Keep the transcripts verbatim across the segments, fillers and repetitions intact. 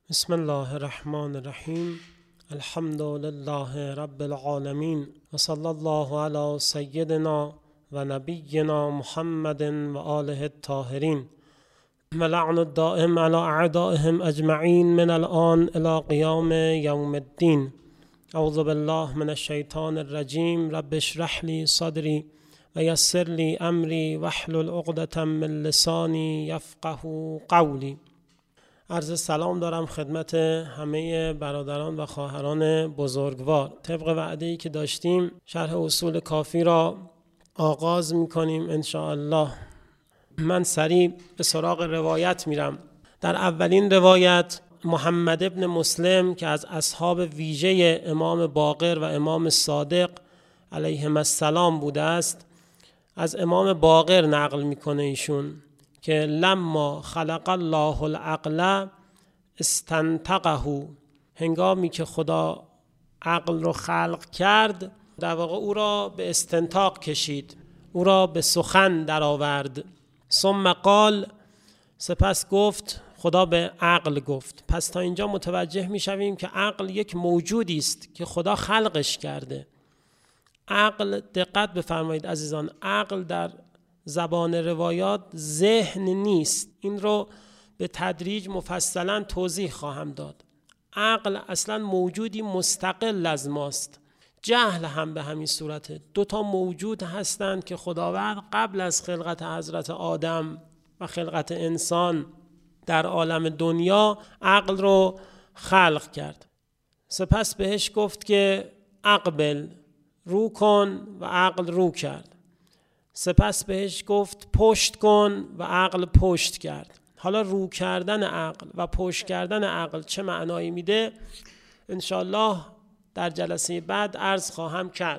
بسم الله الرحمن الرحیم. الحمد لله رب العالمین و صلی الله علی سیدنا و نبینا محمد و آله الطاهرین و لعن الدائم علی اعدائهم اجمعین من الان الی قیام یوم الدین. اعوذ بالله من الشیطان الرجیم. رب اشرح لی صدری و یسر لی امری واحلل عقدة من لسانی یفقهوا قولی. عرض سلام دارم خدمت همه برادران و خواهران بزرگوار. طبق وعده‌ای که داشتیم شرح اصول کافی را آغاز می‌کنیم ان شاء الله. من سریع به سراغ روایت میرم. در اولین روایت محمد ابن مسلم که از اصحاب ویژه امام باقر و امام صادق علیهم السلام بوده است، از امام باقر نقل میکنه ایشون که لما خلق الله العقل استنطقه، هنگامی که خدا عقل رو خلق کرد در واقع او را به استنطاق کشید، او را به سخن درآورد. ثم قال، سپس گفت، خدا به عقل گفت. پس تا اینجا متوجه میشویم که عقل یک موجودی است که خدا خلقش کرده. عقل، دقت بفرمایید عزیزان، عقل در زبان روایات ذهن نیست. این رو به تدریج مفصلا توضیح خواهم داد. عقل اصلا موجودی مستقل از ماست. جهل هم به همین صورته. دو تا موجود هستند که خداوند قبل از خلقت حضرت آدم و خلقت انسان در عالم دنیا عقل رو خلق کرد. سپس بهش گفت که اقبل، رو کن، و عقل رو کرد. سپس بهش گفت پشت کن و عقل پشت کرد. حالا رو کردن عقل و پشت کردن عقل چه معنایی میده؟ انشالله در جلسه بعد عرض خواهم کرد.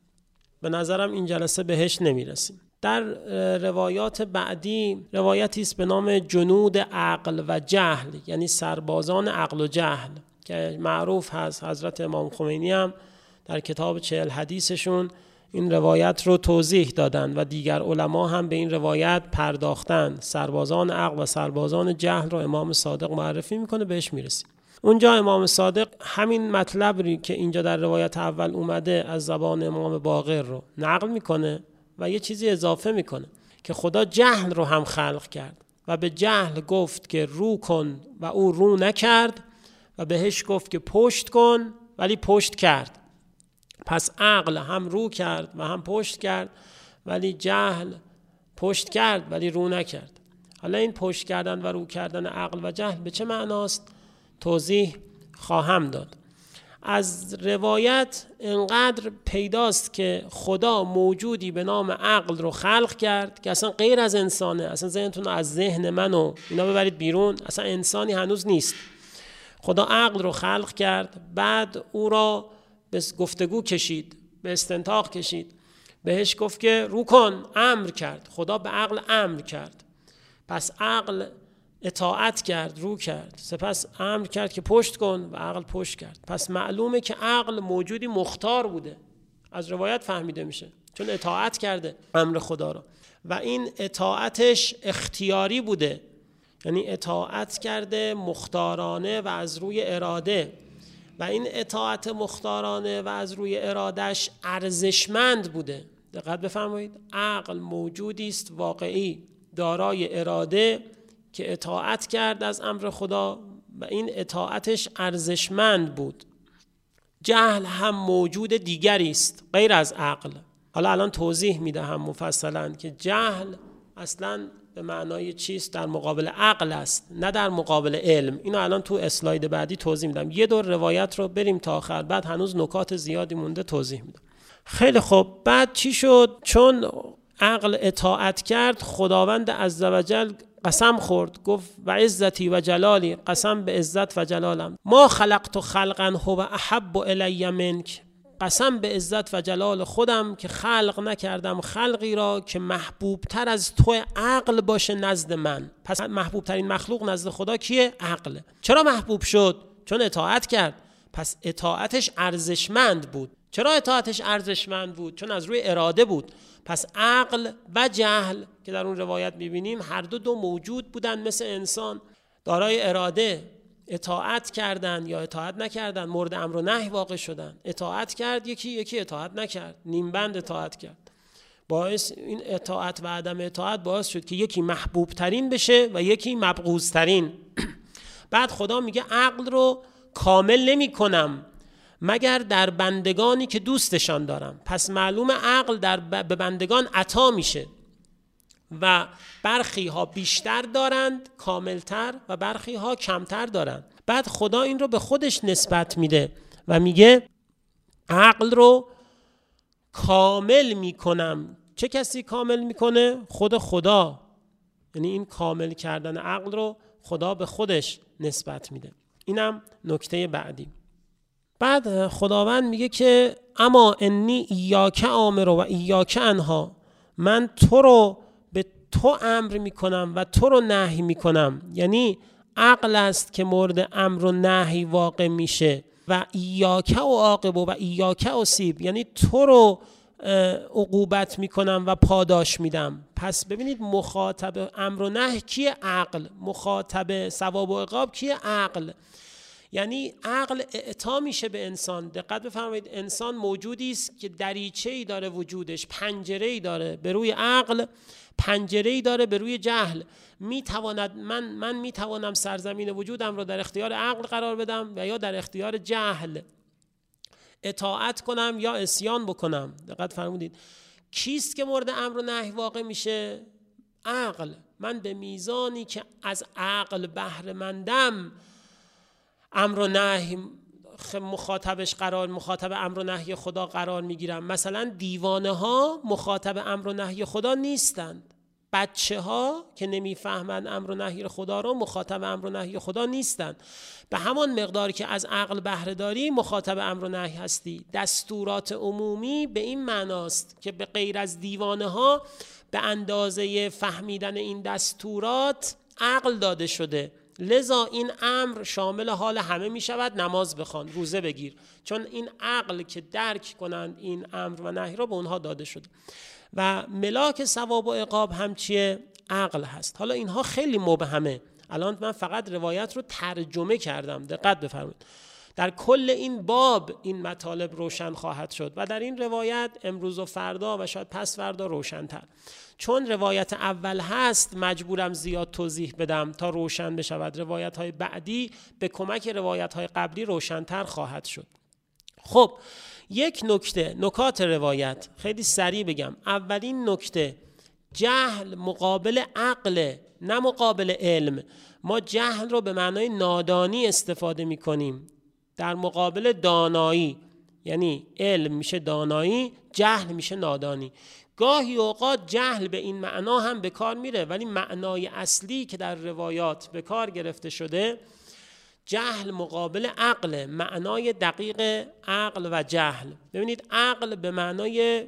به نظرم این جلسه بهش نمیرسیم. در روایات بعدی روایتی است به نام جنود عقل و جهل، یعنی سربازان عقل و جهل، که معروف هست. حضرت امام خمینی هم در کتاب چهل حدیثشون این روایت رو توضیح دادن و دیگر علما هم به این روایت پرداختن. سربازان عقل و سربازان جهل رو امام صادق معرفی میکنه، بهش میرسیم. اونجا امام صادق همین مطلبی که اینجا در روایت اول اومده از زبان امام باقر رو نقل میکنه و یه چیزی اضافه میکنه که خدا جهل رو هم خلق کرد و به جهل گفت که رو کن و او رو نکرد و بهش گفت که پشت کن ولی پشت کرد. پس عقل هم رو کرد و هم پشت کرد، ولی جهل پشت کرد ولی رو نکرد. حالا این پشت کردن و رو کردن عقل و جهل به چه معناست توضیح خواهم داد. از روایت انقدر پیداست که خدا موجودی به نام عقل رو خلق کرد که اصلا غیر از انسانه. اصلا ذهنتون رو از ذهن من و اینا ببرید بیرون، اصلا انسانی هنوز نیست. خدا عقل رو خلق کرد، بعد او را به گفتگو کشید، به استنطاق کشید. بهش گفت که رو کن، امر کرد. خدا به عقل امر کرد. پس عقل اطاعت کرد، رو کرد. سپس امر کرد که پشت کن و عقل پشت کرد. پس معلومه که عقل موجودی مختار بوده. از روایت فهمیده میشه، چون اطاعت کرده امر خدا را و این اطاعتش اختیاری بوده، یعنی اطاعت کرده مختارانه و از روی اراده. و این اطاعت مختارانه و از روی ارادش ارزشمند بوده. دقت بفرمایید، عقل موجودی است واقعی دارای اراده که اطاعت کرد از امر خدا و این اطاعتش ارزشمند بود. جهل هم موجود دیگری است غیر از عقل. حالا الان توضیح میدهم مفصلا که جهل اصلاً به معنای چیست؟ در مقابل عقل است، نه در مقابل علم. اینو الان تو اسلاید بعدی توضیح میدم. یه دور روایت رو بریم تا آخر، بعد هنوز نکات زیادی مونده توضیح میدم. خیلی خوب، بعد چی شد؟ چون عقل اطاعت کرد، خداوند عزوجل قسم خورد، گفت و عزتی و جلالی، قسم به عزت و جلالم، ما خلقت خلقا هو احب الی منک، قسم به عزت و جلال خودم که خلق نکردم خلقی را که محبوب تر از تو عقل باشه نزد من. پس محبوب ترین مخلوق نزد خدا کیه؟ عقل. چرا محبوب شد؟ چون اطاعت کرد. پس اطاعتش ارزشمند بود. چرا اطاعتش ارزشمند بود؟ چون از روی اراده بود. پس عقل و جهل که در اون روایت میبینیم هر دو دو موجود بودن مثل انسان، دارای اراده اطاعت کردن یا اطاعت نکردن، مورد امر و نهی واقع شدن. اطاعت کرد یکی، یکی اطاعت نکرد، نیم بند اطاعت کرد. باعث این اطاعت و عدم اطاعت باعث شد که یکی محبوب ترین بشه و یکی مبغوض ترین. بعد خدا میگه عقل رو کامل نمی کنم مگر در بندگانی که دوستشان دارم. پس معلوم عقل در به بندگان عطا میشه و برخی ها بیشتر دارند کاملتر و برخی ها کمتر دارند. بعد خدا این رو به خودش نسبت میده و میگه عقل رو کامل میکنم. چه کسی کامل میکنه؟ خود خدا. یعنی این کامل کردن عقل رو خدا به خودش نسبت میده. اینم نکته بعدی. بعد خداوند میگه که اما انی ایاک آمر و ایاک انها، من تو رو به تو امر میکنم و تو رو نهی میکنم. یعنی عقل است که مورد امر و نهی واقع میشه و ایاک و عاقب و ایاک اصیب، یعنی تو رو عقوبت میکنم و پاداش میدم. پس ببینید مخاطب امر و نهی کیه؟ عقل. مخاطب ثواب و عقاب کیه؟ عقل. یعنی عقل اعطا میشه به انسان. دقت بفرمایید، انسان موجودی است که دریچه‌ای داره وجودش، پنجره‌ای داره به روی عقل، پنجره‌ای داره به روی جهل. میتواند من من میتوانم سرزمین وجودم رو در اختیار عقل قرار بدم و یا در اختیار جهل، اطاعت کنم یا عصیان بکنم. دقت فرمودید کیست که مورد امر و نهی واقع میشه؟ عقل. من به میزانی که از عقل بهره مندم امر و نهی مخاطبش قرار مخاطب امر و نهی خدا قرار میگیرم. مثلا دیوانه ها مخاطب امر و نهی خدا نیستند. بچه ها که نمیفهمند امر و نهی خدا رو مخاطب امر و نهی خدا نیستند. به همان مقدار که از عقل بهره داری مخاطب امر و نهی هستی. دستورات عمومی به این معناست که به غیر از دیوانه ها به اندازه فهمیدن این دستورات عقل داده شده. لذا این امر شامل حال همه می شود. نماز بخوان، روزه بگیر، چون این عقل که درک کنند این امر و نهی را به اونها داده شده. و ملاک ثواب و عقاب هم چیه؟ عقل هست. حالا اینها خیلی مبهمه. الان من فقط روایت رو ترجمه کردم. دقت بفرمایید در کل این باب این مطالب روشن خواهد شد و در این روایت امروز و فردا و شاید پس فردا روشن‌تر. چون روایت اول هست مجبورم زیاد توضیح بدم تا روشن بشود. روایت های بعدی به کمک روایت های قبلی روشن‌تر خواهد شد. خب یک نکته، نکات روایت خیلی سریع بگم. اولین نکته، جهل مقابل عقل، نه مقابل علم. ما جهل رو به معنای نادانی استفاده می کنیم در مقابل دانایی. یعنی علم میشه دانایی، جهل میشه نادانی. گاهی اوقات جهل به این معنا هم به کار میره، ولی معنای اصلی که در روایات به کار گرفته شده جهل مقابل عقل، معنای دقیق عقل و جهل. ببینید عقل به معنای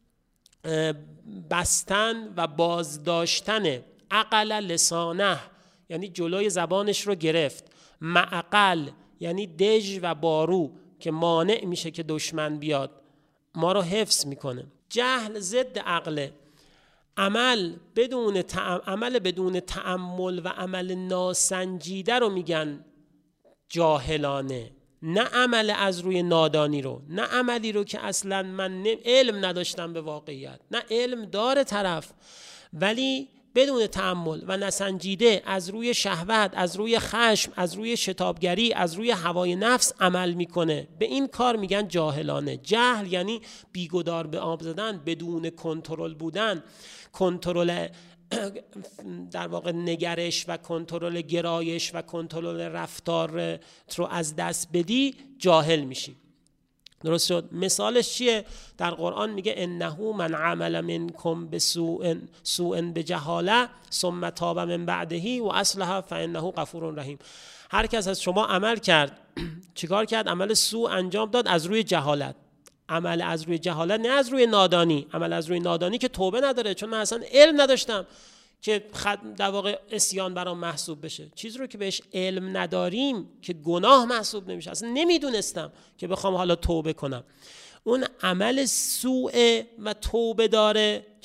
بستن و بازداشتن، عقل لسانه یعنی جلوی زبانش رو گرفت، معقل یعنی دژ و بارو که مانع میشه که دشمن بیاد، ما رو حفظ میکنه. جهل ضد عقل. عمل بدون تعم... عمل بدون تأمل و عمل ناسنجیده رو میگن جاهلانه، نه عمل از روی نادانی رو، نه عملی رو که اصلا من علم نداشتم به واقعیت، نه علم داره طرف ولی بدون تأمل و نسنجیده از روی شهوت، از روی خشم، از روی شتابگری، از روی هوای نفس عمل میکنه. به این کار میگن جاهلانه. جهل یعنی بیگدار به آب زدن، بدون کنترل بودن، کنترل در واقع نگرش و کنترل گرایش و کنترل رفتار رو از دست بدی جاهل میشی. درست شد؟ مثالش چیه؟ در قرآن میگه انه من عمل منکم بسوء سوء بجهاله ثم تاب من بعده و اصلح فانه غفور رحیم. هر کس از شما عمل کرد، چیکار کرد؟ عمل سوء انجام داد از روی جهالت. عمل از روی جهالت نه از روی نادانی. عمل از روی نادانی که توبه نداره، چون من اصلا علم نداشتم که در واقع عصیان برام محسوب بشه. چیزی رو که بهش علم نداریم که گناه محسوب نمیشه، اصلا نمیدونستم که بخوام حالا توبه کنم. اون عمل سوء و توبه داره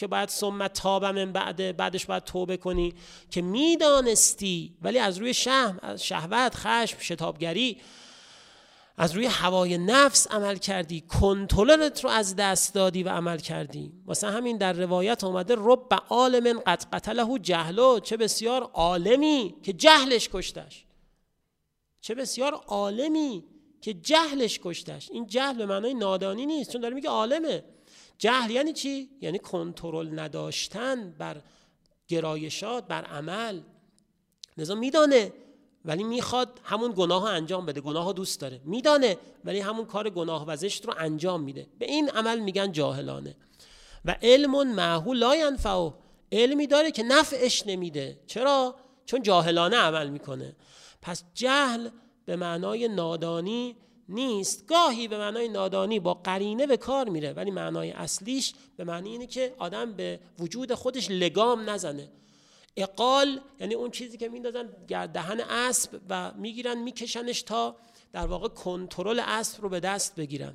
که باید ثم تاب من بعد بعدش باید توبه کنی، که میدانستی ولی از روی شهم، از شهوت، خشم، شتابگری، از روی هوای نفس عمل کردی، کنترلت رو از دست دادی و عمل کردی. واسه همین در روایت اومده رب عالم قد قتله جهلو، چه بسیار عالمی که جهلش کشتش، چه بسیار عالمی که جهلش کشتش. این جهل به معنای نادانی نیست، چون داره میگه عالمه. جهل یعنی چی؟ یعنی کنترل نداشتن بر گرایشات، بر عمل. لذا میدانه ولی میخواد همون گناه رو انجام بده، گناه رو دوست داره، میدانه ولی همون کار گناه و زشت رو انجام میده. به این عمل میگن جاهلانه. و علم معه لا ینفعه، علمی داره که نفعش نمیده. چرا؟ چون جاهلانه عمل میکنه. پس جهل به معنای نادانی نیست، گاهی به معنای نادانی با قرینه به کار میره، ولی معنای اصلیش به معنی اینه که آدم به وجود خودش لگام نزنه. اقال یعنی اون چیزی که میندازن دهن اسب و میگیرن میکشنش تا در واقع کنترل اسب رو به دست بگیرن.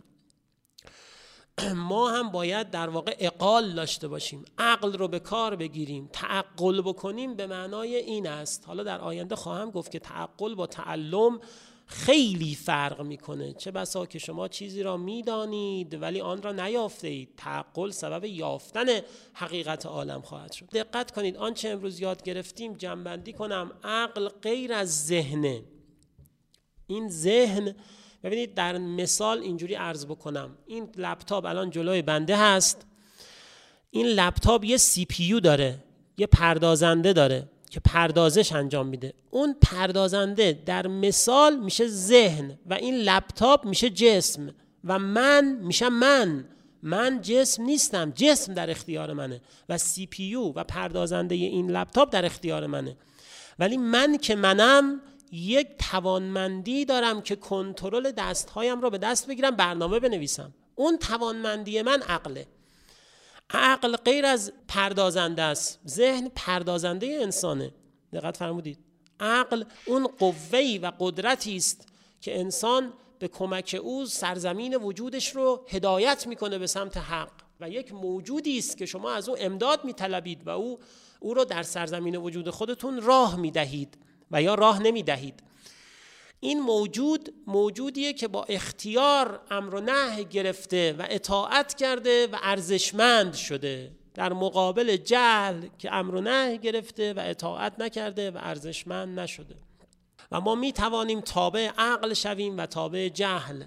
ما هم باید در واقع اقال داشته باشیم، عقل رو به کار بگیریم، تعقل بکنیم. به معنای این است. حالا در آینده خواهم گفت که تعقل با تعلم خیلی فرق میکنه. چه بسا که شما چیزی را میدانید ولی آن را نیافته اید. تعقل سبب یافتن حقیقت عالم خواهد شد. دقت کنید آنچه امروز یاد گرفتیم، جمع‌بندی کنم، عقل غیر از ذهنه. این ذهن، ببینید در مثال اینجوری عرض بکنم، این لپتاپ الان جلوی بنده هست، این لپتاپ یه سی پی یو داره، یه پردازنده داره که پردازش انجام میده. اون پردازنده در مثال میشه ذهن و این لپتاپ میشه جسم و من میشه من. من جسم نیستم، جسم در اختیار منه و سی پی یو و پردازنده این لپتاپ در اختیار منه. ولی من که منم یک توانمندی دارم که کنترل دستهایم رو به دست بگیرم، برنامه بنویسم. اون توانمندی من عقله. عقل غیر از پردازنده است، ذهن پردازنده انسانه. دقت فرمودید؟ عقل اون قوه‌ای و قدرتی است که انسان به کمک او سرزمین وجودش رو هدایت میکنه به سمت حق و یک موجودی است که شما از او امداد میطلبید و او او رو در سرزمین وجود خودتون راه میدهید و یا راه نمیدهید. این موجود موجودیه که با اختیار امر و نهی گرفته و اطاعت کرده و ارزشمند شده، در مقابل جهل که امر و نهی گرفته و اطاعت نکرده و ارزشمند نشده. و ما می توانیم تابع عقل شویم و تابع جهل.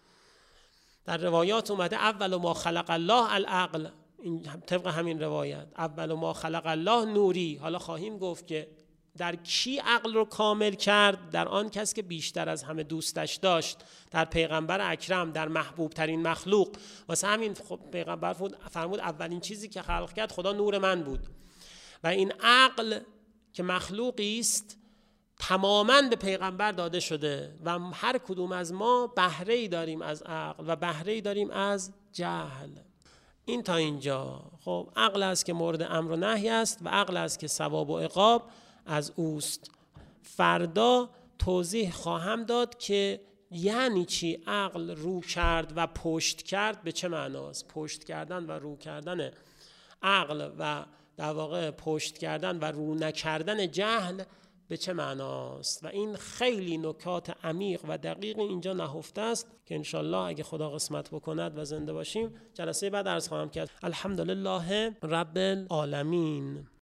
در روایات اومده اول ما خلق الله العقل، این طبق همین روایت اول ما خلق الله نوری. حالا خواهیم گفت که در کی عقل رو کامل کرد؟ در آن کس که بیشتر از همه دوستش داشت، در پیغمبر اکرم، در محبوب ترین مخلوق. واسه همین پیغمبر فرمود اولین چیزی که خلق کرد خدا نور من بود. و این عقل که مخلوقی است تماماً به پیغمبر داده شده و هر کدوم از ما بهره‌ای داریم از عقل و بهره‌ای داریم از جهل. این تا اینجا. خب عقل است که مورد امر و نهی است و عقل است که ثواب و عقاب از اوست. فردا توضیح خواهم داد که یعنی چی عقل رو کرد و پشت کرد، به چه معناست. پشت کردن و رو کردن عقل و در واقع پشت کردن و رو نکردن جهل به چه معناست. و این خیلی نکات عمیق و دقیق اینجا نهفته است که انشالله اگه خدا قسمت بکند و زنده باشیم جلسه بعد عرض خواهم کرد. الحمدلله رب العالمین.